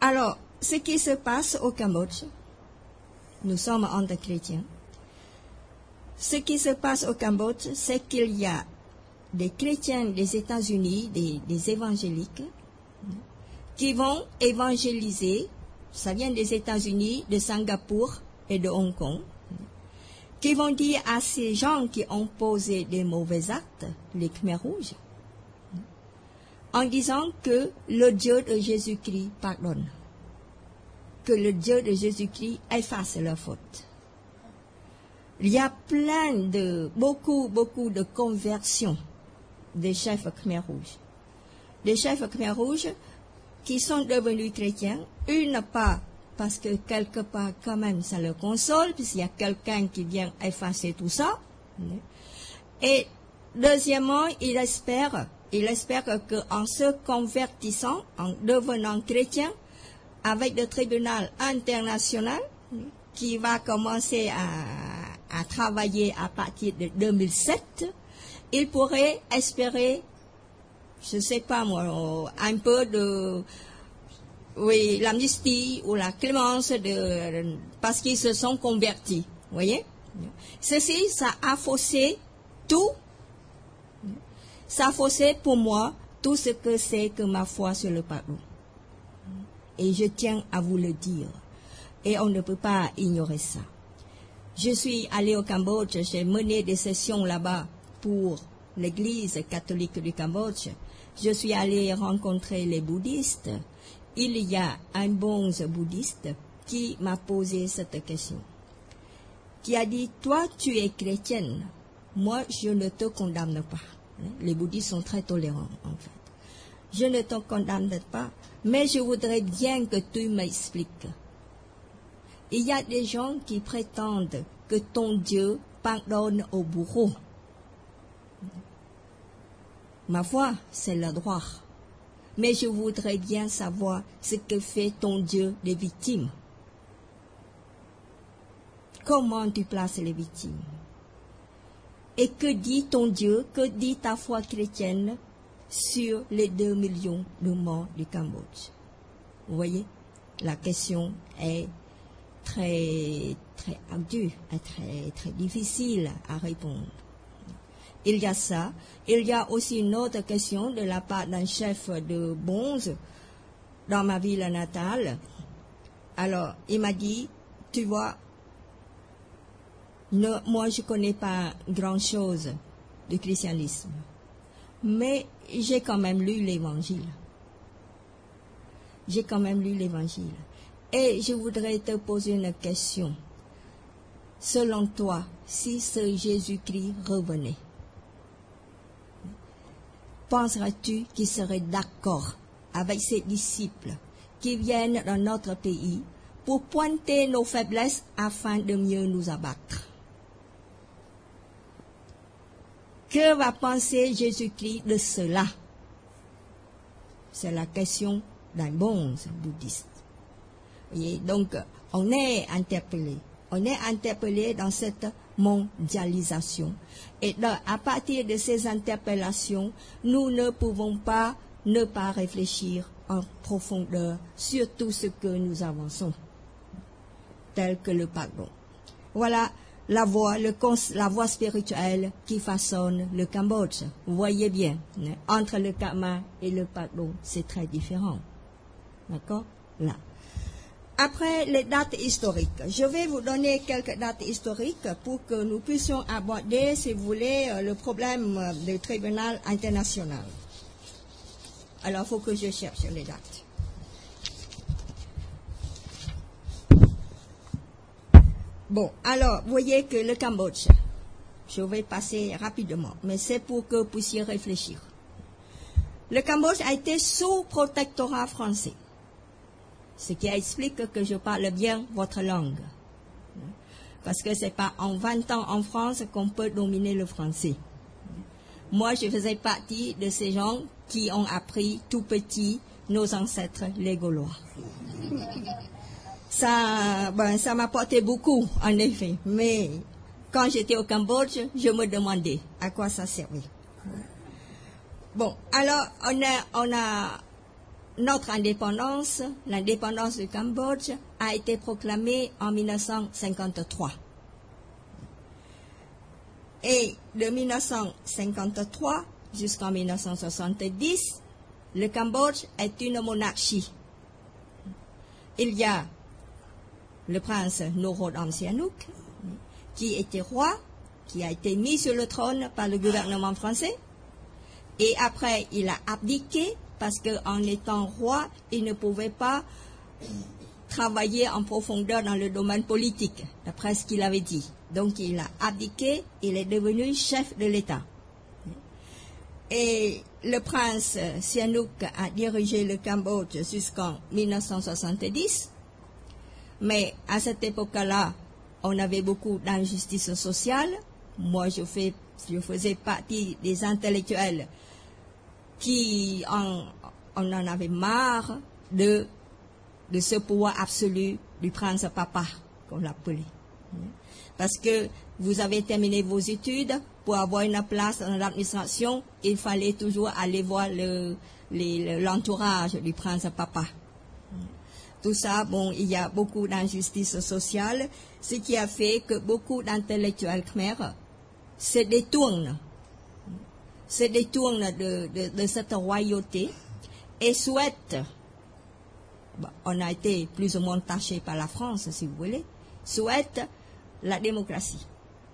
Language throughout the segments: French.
Alors, ce qui se passe au Cambodge, nous sommes entre chrétiens. Ce qui se passe au Cambodge, c'est qu'il y a des chrétiens des États-Unis, des évangéliques, qui vont évangéliser, ça vient des États-Unis, de Singapour et de Hong Kong, qui vont dire à ces gens qui ont posé des mauvais actes, les Khmers rouges, en disant que le Dieu de Jésus-Christ pardonne, que le Dieu de Jésus-Christ efface leurs fautes. Il y a beaucoup de conversions des chefs Khmer rouges. Des chefs Khmer rouges qui sont devenus chrétiens, une pas parce que quelque part quand même ça le console, puisqu'il y a quelqu'un qui vient effacer tout ça. Et deuxièmement, il espère qu'en se convertissant, en devenant chrétien, avec le tribunal international qui va commencer à travailler à partir de 2007, il pourrait espérer, je ne sais pas moi, un peu de l'amnistie ou la clémence parce qu'ils se sont convertis. Vous voyez? Ceci, ça a faussé tout. Ça a faussé pour moi tout ce que c'est que ma foi sur le pardon. Et je tiens à vous le dire. Et on ne peut pas ignorer ça. Je suis allée au Cambodge, j'ai mené des sessions là-bas pour l'Église catholique du Cambodge. Je suis allée rencontrer les bouddhistes. Il y a un bon bouddhiste qui m'a posé cette question. Qui a dit, toi tu es chrétienne, moi je ne te condamne pas. Les bouddhistes sont très tolérants en fait. Je ne te condamne pas, mais je voudrais bien que tu m'expliques. Il y a des gens qui prétendent que ton Dieu pardonne aux bourreaux. Ma foi, c'est le droit. Mais je voudrais bien savoir ce que fait ton Dieu des victimes. Comment tu places les victimes? Et que dit ton Dieu, que dit ta foi chrétienne sur les 2 millions de morts du Cambodge? Vous voyez, la question est très ardue et très difficile à répondre. Il y a ça. Il y a aussi une autre question de la part d'un chef de Bonze dans ma ville natale. Alors, il m'a dit, tu vois, moi je connais pas grand-chose du christianisme, mais j'ai quand même lu l'Évangile. J'ai quand même lu l'Évangile. Et je voudrais te poser une question. Selon toi, si ce Jésus-Christ revenait, penseras-tu qu'il serait d'accord avec ses disciples qui viennent dans notre pays pour pointer nos faiblesses afin de mieux nous abattre? Que va penser Jésus-Christ de cela? C'est la question d'un bon bouddhiste. Et donc, on est interpellé. On est interpellé dans cette mondialisation. Et à partir de ces interpellations, nous ne pouvons pas ne pas réfléchir en profondeur sur tout ce que nous avançons, tel que le pardon. Voilà la voie spirituelle qui façonne le Cambodge. Vous voyez bien, entre le karma et le pardon, c'est très différent. D'accord? Là. Après les dates historiques, je vais vous donner quelques dates historiques pour que nous puissions aborder, si vous voulez, le problème du tribunal international. Alors, il faut que je cherche les dates. Bon, alors, vous voyez que le Cambodge, je vais passer rapidement, mais c'est pour que vous puissiez réfléchir. Le Cambodge a été sous protectorat français. Ce qui explique que je parle bien votre langue. Parce que c'est pas en 20 ans en France qu'on peut dominer le français. Moi, je faisais partie de ces gens qui ont appris tout petit nos ancêtres les Gaulois. Ça m'apportait beaucoup, en effet. Mais quand j'étais au Cambodge, je me demandais à quoi ça servait. Bon, alors on a notre indépendance, l'indépendance du Cambodge, a été proclamée en 1953. Et de 1953 jusqu'en 1970, le Cambodge est une monarchie. Il y a le prince Norodom Sihanouk, qui était roi, qui a été mis sur le trône par le gouvernement français, et après il a abdiqué parce qu'en étant roi, il ne pouvait pas travailler en profondeur dans le domaine politique, d'après ce qu'il avait dit. Donc il a abdiqué, il est devenu chef de l'État. Et le prince Sihanouk a dirigé le Cambodge jusqu'en 1970, mais à cette époque-là, on avait beaucoup d'injustice sociale. Moi, je faisais partie des intellectuels qui on en avait marre de ce pouvoir absolu du prince papa, qu'on l'appelait. Parce que vous avez terminé vos études, pour avoir une place dans l'administration, il fallait toujours aller voir l'entourage du prince papa. Tout ça, bon, il y a beaucoup d'injustice sociale, ce qui a fait que beaucoup d'intellectuels khmers se détournent de cette royauté et souhaitent, bon, on a été plus ou moins taché par la France, si vous voulez, souhaitent la démocratie.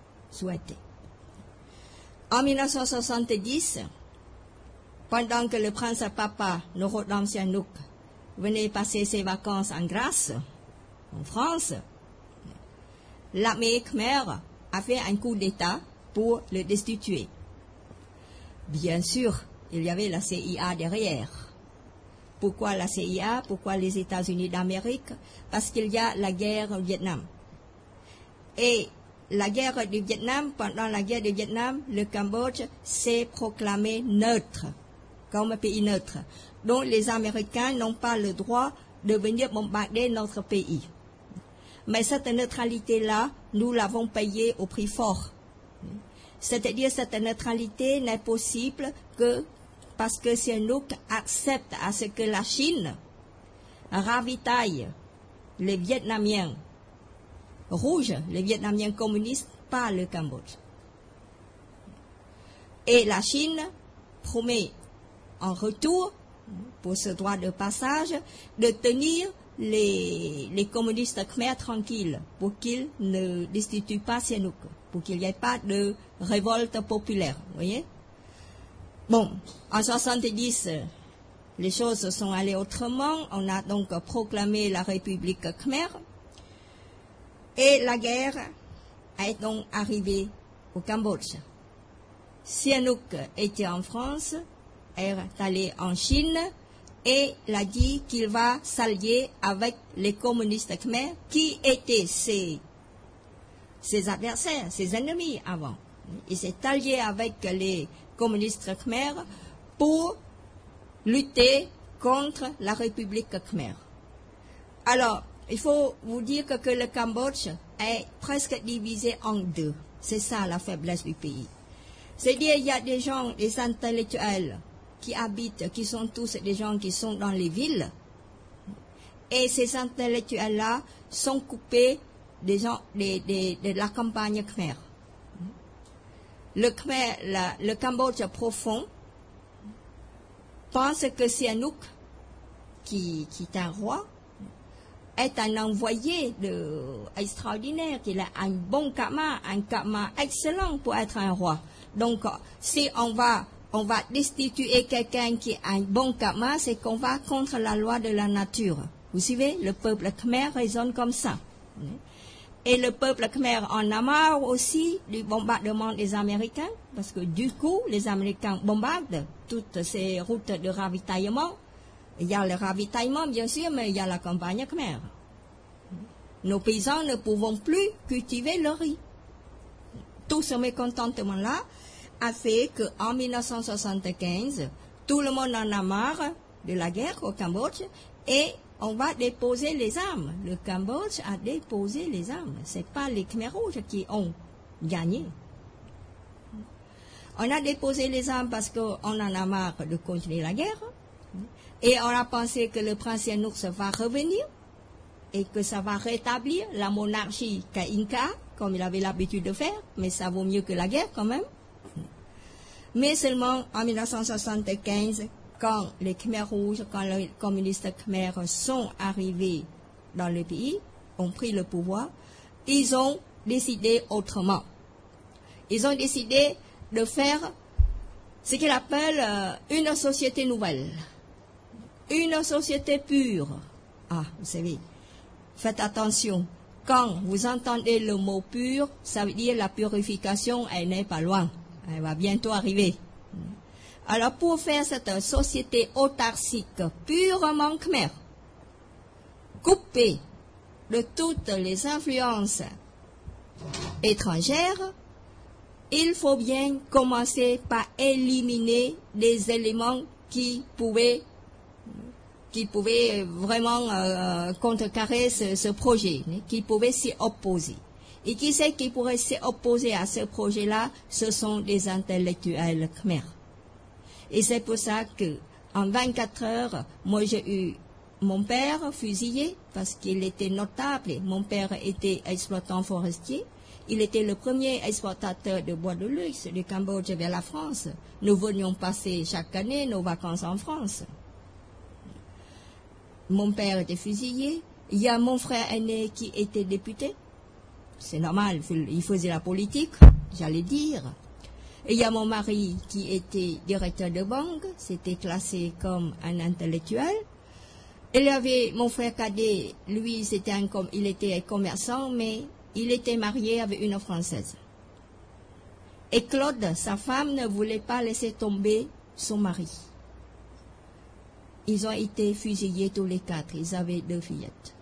En 1970, pendant que le prince papa Norodom Sihanouk venait passer ses vacances en Grèce, en France, l'armée khmer a fait un coup d'État pour le destituer. Bien sûr, il y avait la CIA derrière. Pourquoi la CIA? Pourquoi les États-Unis d'Amérique? Parce qu'il y a la guerre au Vietnam. Et la guerre du Vietnam, pendant la guerre du Vietnam, le Cambodge s'est proclamé neutre, comme pays neutre. Donc les Américains n'ont pas le droit de venir bombarder notre pays. Mais cette neutralité-là, nous l'avons payée au prix fort. C'est-à-dire cette neutralité n'est possible que parce que Sihanouk accepte à ce que la Chine ravitaille les Vietnamiens rouges, les Vietnamiens communistes, par le Cambodge. Et la Chine promet en retour, pour ce droit de passage, de tenir les communistes khmers tranquilles pour qu'ils ne destituent pas Sihanouk, pour qu'il n'y ait pas de révolte populaire. Vous voyez? Bon, en 70, les choses sont allées autrement. On a donc proclamé la République khmer. Et la guerre est donc arrivée au Cambodge. Sihanouk était en France, est allé en Chine et l'a dit qu'il va s'allier avec les communistes khmers qui étaient ses adversaires, ses ennemis avant. Il s'est allié avec les communistes khmers pour lutter contre la République khmer. Alors, il faut vous dire que le Cambodge est presque divisé en deux. C'est ça la faiblesse du pays. C'est-à-dire il y a des gens, des intellectuels qui habitent, qui sont tous des gens qui sont dans les villes. Et ces intellectuels-là sont coupés de la campagne khmer. Le Cambodge profond pense que Sihanouk, qui est un roi, est un envoyé extraordinaire, qu'il a un bon karma, un karma excellent pour être un roi. Donc, si on va destituer quelqu'un qui a un bon karma, c'est qu'on va contre la loi de la nature. Vous savez, le peuple khmer raisonne comme ça. Et le peuple khmer en a marre aussi du bombardement des Américains, parce que du coup, les Américains bombardent toutes ces routes de ravitaillement. Il y a le ravitaillement, bien sûr, mais il y a la campagne khmer. Nos paysans ne pouvons plus cultiver le riz. Tout ce mécontentement-là a fait qu'en 1975, tout le monde en a marre de la guerre au Cambodge et on va déposer les armes. Le Cambodge a déposé les armes. Ce n'est pas les Khmers rouges qui ont gagné. On a déposé les armes parce qu'on en a marre de continuer la guerre. Et on a pensé que le prince Sihanouk va revenir et que ça va rétablir la monarchie Inca, comme il avait l'habitude de faire, mais ça vaut mieux que la guerre quand même. Mais seulement en 1975, quand les Khmers rouges, quand les communistes khmers sont arrivés dans le pays, ont pris le pouvoir, ils ont décidé autrement. Ils ont décidé de faire ce qu'ils appellent une société nouvelle, une société pure. Ah, vous savez, faites attention. Quand vous entendez le mot pur, ça veut dire la purification, elle n'est pas loin. Elle va bientôt arriver. Alors, pour faire cette société autarcique purement khmer, coupée de toutes les influences étrangères, il faut bien commencer par éliminer des éléments qui pouvaient vraiment contrecarrer ce projet, qui pouvaient s'y opposer. Et qui sait qui pourrait s'y opposer à ce projet-là? Ce sont des intellectuels khmers. Et c'est pour ça que en 24 heures, moi j'ai eu mon père fusillé parce qu'il était notable. Mon père était exploitant forestier. Il était le premier exportateur de bois de luxe du Cambodge vers la France. Nous venions passer chaque année nos vacances en France. Mon père était fusillé. Il y a mon frère aîné qui était député. C'est normal, il faisait la politique, j'allais dire. Et il y a mon mari qui était directeur de banque, c'était classé comme un intellectuel. Il y avait mon frère cadet, lui, il était commerçant, mais il était marié avec une Française. Et Claude, sa femme, ne voulait pas laisser tomber son mari. Ils ont été fusillés tous les quatre, ils avaient 2 fillettes.